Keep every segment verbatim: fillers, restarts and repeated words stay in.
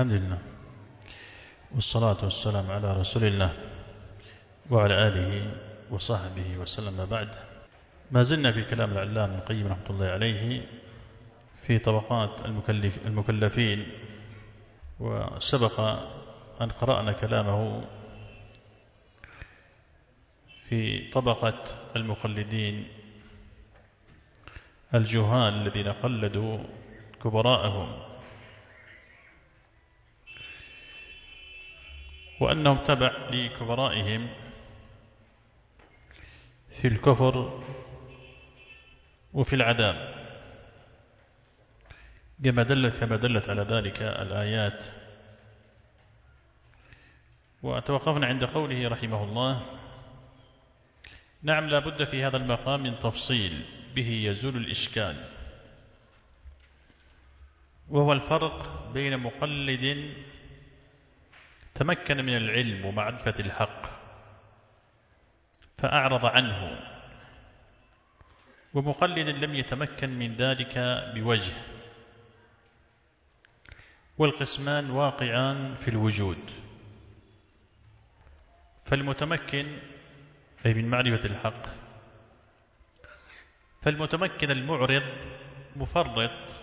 الحمد لله والصلاة والسلام على رسول الله وعلى آله وصحبه وسلم. بعد، ما زلنا في كلام العلامة ابن القيم رحمة الله عليه في طبقات المكلف المكلفين، وسبق أن قرأنا كلامه في طبقة المقلدين الجهال الذين قلدوا كبراءهم، وأنهم تبع لكبرائهم في الكفر وفي العذاب، كما دلت كما دلت على ذلك الآيات. وتوقفنا عند قوله رحمه الله: نعم، لا بد في هذا المقام من تفصيل به يزول الإشكال، وهو الفرق بين مقلد تمكن من العلم ومعرفة الحق فأعرض عنه، ومقلد لم يتمكن من ذلك بوجه، والقسمان واقعان في الوجود. فالمتمكن أي من معرفة الحق، فالمتمكن المعرض مفرط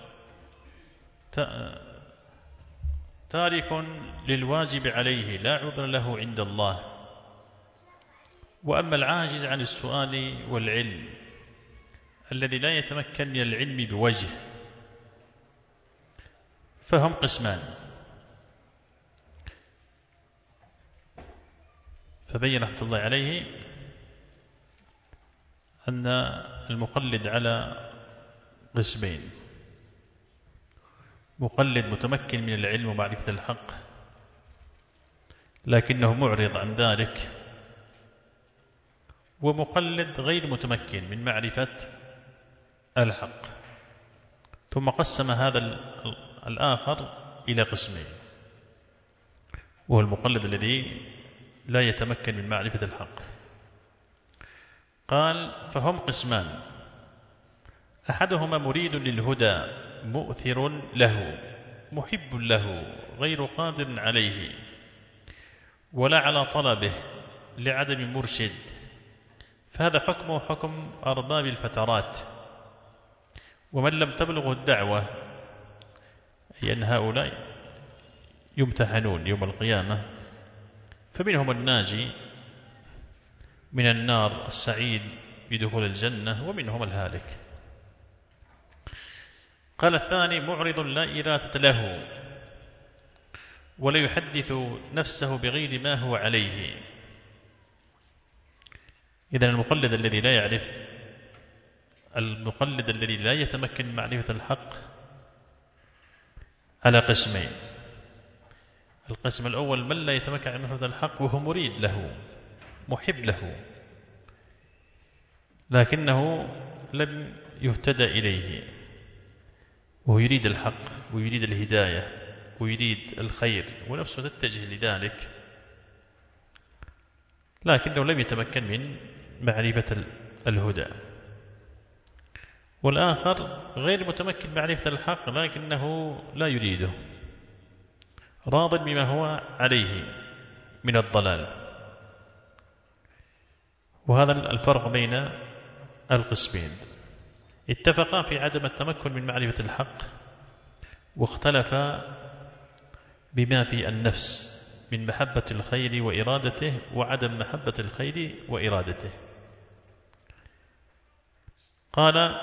تارك للواجب عليه لا عذر له عند الله. وأما العاجز عن السؤال والعلم الذي لا يتمكن من العلم بوجه فهم قسمان. فبين رحمة الله عليه أن المقلد على قسمين: مقلد متمكن من العلم ومعرفة الحق لكنه معرض عن ذلك، ومقلد غير متمكن من معرفة الحق. ثم قسم هذا الآخر إلى قسمين، وهو المقلد الذي لا يتمكن من معرفة الحق. قال: فهم قسمان: أحدهما مريد للهدى مؤثر له محب له غير قادر عليه ولا على طلبه لعدم مرشد، فهذا حكمه حكم أرباب الفترات. ومن لم تبلغه الدعوة، أي أن هؤلاء يمتحنون يوم القيامة، فمنهم الناجي من النار السعيد بدخول الجنة، ومنهم الهالك. قال: الثاني معرض لا إرادة له ولا يحدث نفسه بغير ما هو عليه. إذن المقلد الذي لا يعرف، المقلد الذي لا يتمكن من معرفة الحق على قسمين: القسم الأول من لا يتمكن من معرفة الحق وهو مريد له محب له لكنه لم يهتدى إليه، وهو يريد الحق ويريد الهداية ويريد الخير ونفسه تتجه لذلك، لكنه لم يتمكن من معرفة الهدى. والآخر غير متمكن من معرفة الحق لكنه لا يريده، راض بما هو عليه من الضلال. وهذا الفرق بين القسمين. اتفقا في عدم التمكن من معرفة الحق، واختلفا بما في النفس من محبة الخير وإرادته وعدم محبة الخير وإرادته. قال: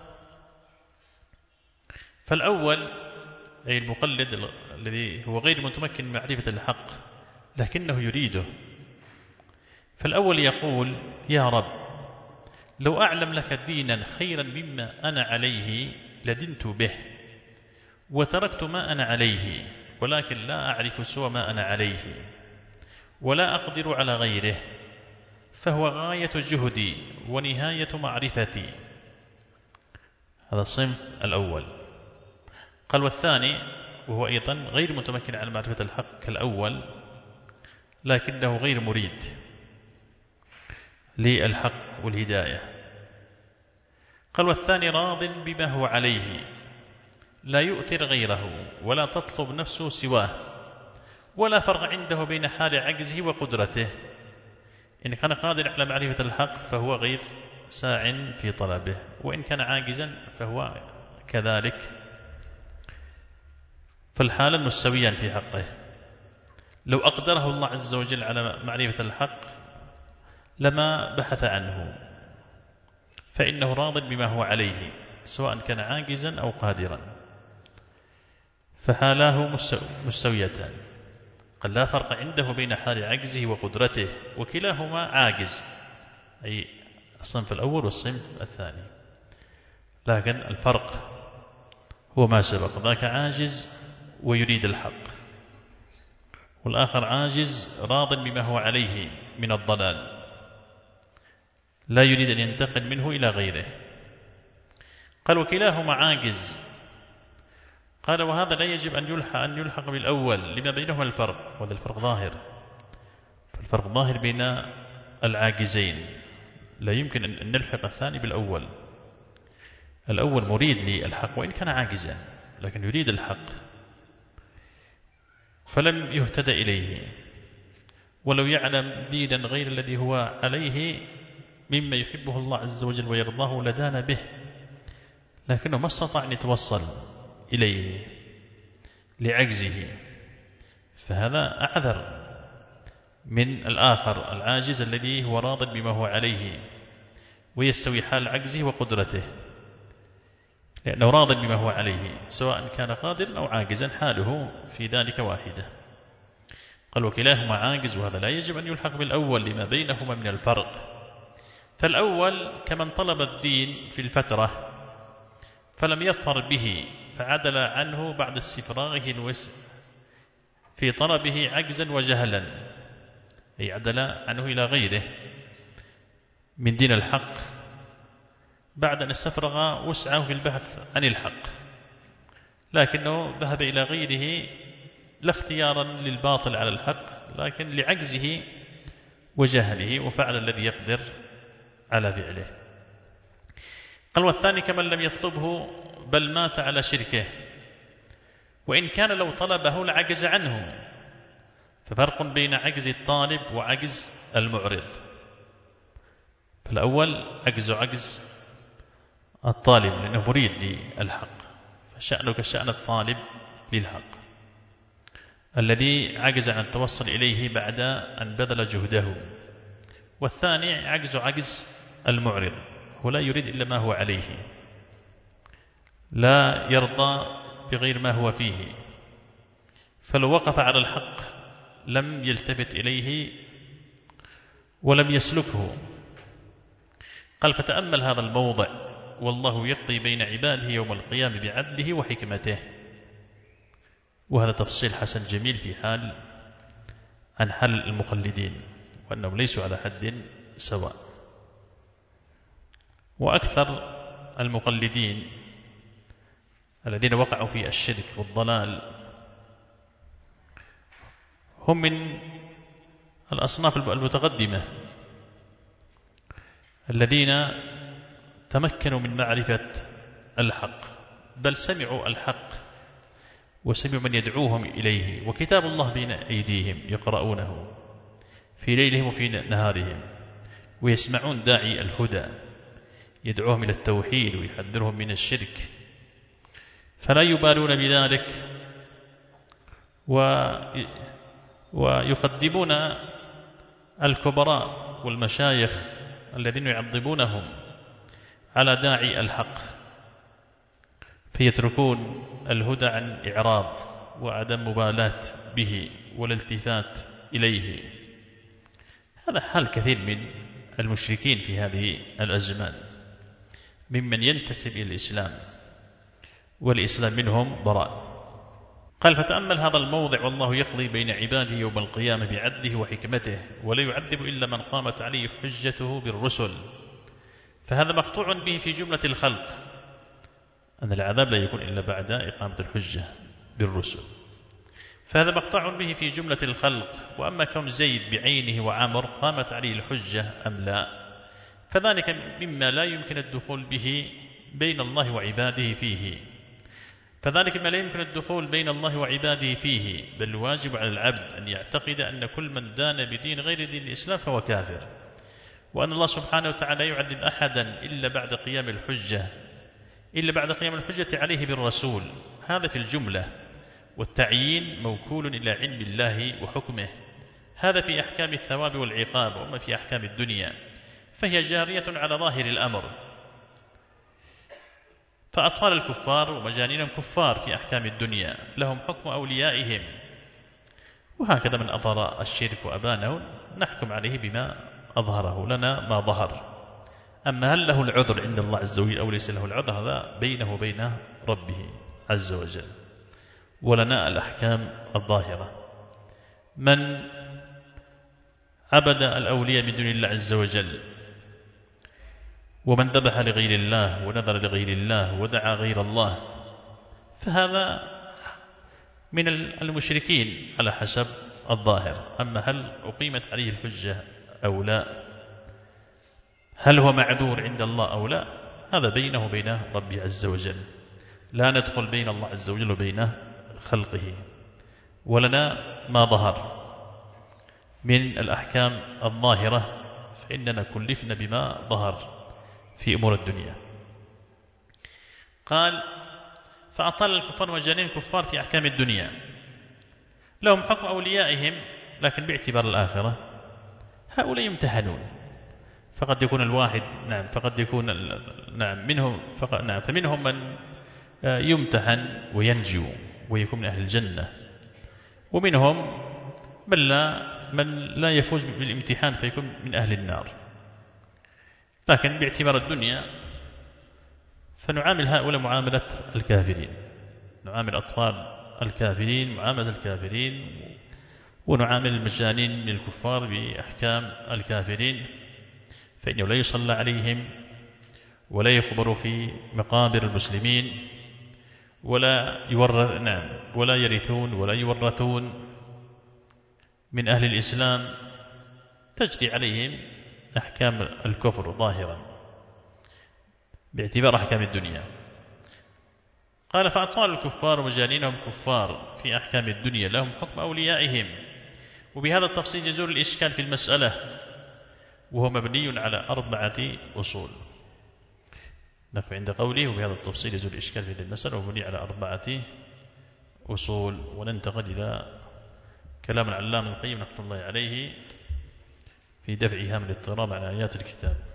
فالأول أي المقلد الذي هو غير متمكن من معرفة الحق لكنه يريده، فالأول يقول: يا رب، لو أعلم لك دينا خيرا مما أنا عليه لدنت به، وتركت ما أنا عليه، ولكن لا أعرف سوى ما أنا عليه ولا أقدر على غيره، فهو غاية جهدي ونهاية معرفتي. هذا الصنف الأول. قال: والثاني وهو أيضا غير متمكن عن معرفة الحق كالأول لكنه غير مريد للحق والهداية. قال: والثاني راض بما هو عليه لا يؤثر غيره ولا تطلب نفسه سواه، ولا فرق عنده بين حال عجزه وقدرته. إن كان قادر على معرفة الحق فهو غير ساع في طلبه، وإن كان عاجزا فهو كذلك، فالحال مستويان في حقه. لو أقدره الله عز وجل على معرفة الحق لما بحث عنه، فإنه راض بما هو عليه سواء كان عاجزا أو قادرا، فحالاه مستويتان. قد لا فرق عنده بين حال عجزه وقدرته، وكلاهما عاجز، أي الصنف الأول والصنف الثاني، لكن الفرق هو ما سبق، ذاك عاجز ويريد الحق، والآخر عاجز راض بما هو عليه من الضلال، لا يريد أن ينتقل منه إلى غيره. قال وكلاهما عاجز. قال وهذا لا يجب أن يلحق, أن يلحق بالأول لما بينهما الفرق، وهذا الفرق ظاهر، فالفرق ظاهر بين العاجزين، لا يمكن أن نلحق الثاني بالأول. الأول مريد للحق وإن كان عاجزا، لكن يريد الحق فلم يهتدى إليه، ولو يعلم دينا غير الذي هو عليه مما يحبه الله عز وجل ويرضاه لدان به، لكنه ما استطاع أن يتوصل إليه لعجزه، فهذا أعذر من الآخر العاجز الذي هو راض بما هو عليه ويستوي حال عجزه وقدرته، لأنه راض بما هو عليه سواء كان قادرا أو عاجزا، حاله في ذلك واحدة. قال وكلاهما عاجز، وهذا لا يجب أن يلحق بالأول لما بينهما من الفرق. فالأول كمن طلب الدين في الفترة فلم يظفر به فعدل عنه بعد استفراغه في طلبه عجزا وجهلا، أي عدل عنه إلى غيره من دين الحق بعد أن استفرغ وسعه في البحث عن الحق، لكنه ذهب إلى غيره لا اختيارا للباطل على الحق، لكن لعجزه وجهله، وفعل الذي يقدر على فعله. قال والثاني كمن لم يطلبه بل مات على شركه، وإن كان لو طلبه لعجز عنه، ففرق بين عجز الطالب وعجز المعرض. فالأول عجز عجز الطالب لأنه مريد للحق، فشأنه كشأن الطالب للحق الذي عجز عن التوصل إليه بعد أن بذل جهده. والثاني عجز عجز المعرض، هو لا يريد إلا ما هو عليه، لا يرضى بغير ما هو فيه، فلو وقف على الحق لم يلتفت إليه ولم يسلكه. قال فتأمل هذا الموضع، والله يقضي بين عباده يوم القيامة بعدله وحكمته. وهذا تفصيل حسن جميل في حال عن حال المقلدين، وأنهم ليسوا على حد سواء. وأكثر المقلدين الذين وقعوا في الشرك والضلال هم من الأصناف المتقدمة الذين تمكنوا من معرفة الحق، بل سمعوا الحق وسمعوا من يدعوهم إليه، وكتاب الله بين أيديهم يقرؤونه في ليلهم وفي نهارهم، ويسمعون داعي الهدى يدعوهم إلى التوحيد ويحذرهم من الشرك، فلا يبالون بذلك ويقدمون الكبراء والمشايخ الذين يعظمونهم على داعي الحق، فيتركون الهدى عن إعراض وعدم مبالاة به والالتفات إليه. هذا حال كثير من المشركين في هذه الأزمان ممن ينتسب إلى الإسلام والإسلام منهم براء. قال فتأمل هذا الموضع، والله يقضي بين عباده يوم القيامة بعدله وحكمته، ولا يعذب إلا من قامت عليه حجته بالرسل. فهذا مقطوع به في جملة الخلق، أن العذاب لا يكون إلا بعد إقامة الحجة بالرسل، فهذا مقطوع به في جملة الخلق. وأما كون زيد بعينه وعمر قامت عليه الحجة أم لا، فذلك مما لا يمكن الدخول به بين الله وعباده فيه، فذلك ما لا يمكن الدخول بين الله وعباده فيه، بل واجب على العبد أن يعتقد أن كل من دان بدين غير دين الإسلام فهو كافر، وأن الله سبحانه وتعالى لا يعذب أحدا إلا بعد قيام الحجة إلا بعد قيام الحجة عليه بالرسول. هذا في الجملة، والتعيين موكول إلى علم الله وحكمه. هذا في أحكام الثواب والعقاب، وأما في أحكام الدنيا فهي جارية على ظاهر الأمر. فأطفال الكفار ومجانينهم كفار في أحكام الدنيا، لهم حكم أوليائهم، وهكذا من أظهر الشرك وأبانه نحكم عليه بما أظهره لنا ما ظهر. أما هل له العذر عند الله عز وجل أو ليس له العذر، هذا بينه وبين ربه عز وجل. ولنا الأحكام الظاهرة. من عبد الأولياء من دون الله عز وجل، ومن ذبح لغير الله ونذر لغير الله ودعا غير الله، فهذا من المشركين على حسب الظاهر. أما هل أقيمت عليه الحجة أو لا، هل هو معذور عند الله أو لا، هذا بينه وبين ربه عز وجل. لا ندخل بين الله عز وجل وبين خلقه. ولنا ما ظهر من الأحكام الظاهرة، فإننا كلفنا بما ظهر في أمور الدنيا. قال: فأطال الكفار وجانين الكفار في أحكام الدنيا، لهم حكم أوليائهم لكن باعتبار الآخرة. هؤلاء يمتحنون، فقد يكون الواحد نعم فقد يكون نعم منهم فقد نعم فمنهم من يمتحن وينجو ويكون من أهل الجنة، ومنهم من لا من لا يفوز بالامتحان فيكون من أهل النار. لكن باعتبار الدنيا فنعامل هؤلاء معاملة الكافرين، نعامل أطفال الكافرين معاملة الكافرين، ونعامل المجانين من الكفار بأحكام الكافرين، فإنه لا يصلى عليهم ولا يقبر في مقابر المسلمين ولا يورث نعم ولا يرثون ولا يورثون من أهل الإسلام، تجري عليهم أحكام الكفر ظاهرا باعتبار أحكام الدنيا. قال: فأطفال الكفار ومجانينهم كفار في أحكام الدنيا، لهم حكم أوليائهم. وبهذا التفصيل يزول الإشكال في المسألة، وهو مبني على أربعة أصول. نقف عند قوله وبهذا التفصيل يزول الإشكال في هذه المسألة، ومبني على أربعة أصول. وننتقل إلى كلام العلامة ابن القيم رحمة الله عليه في دفع إيهام الاضطراب على آيات الكتاب.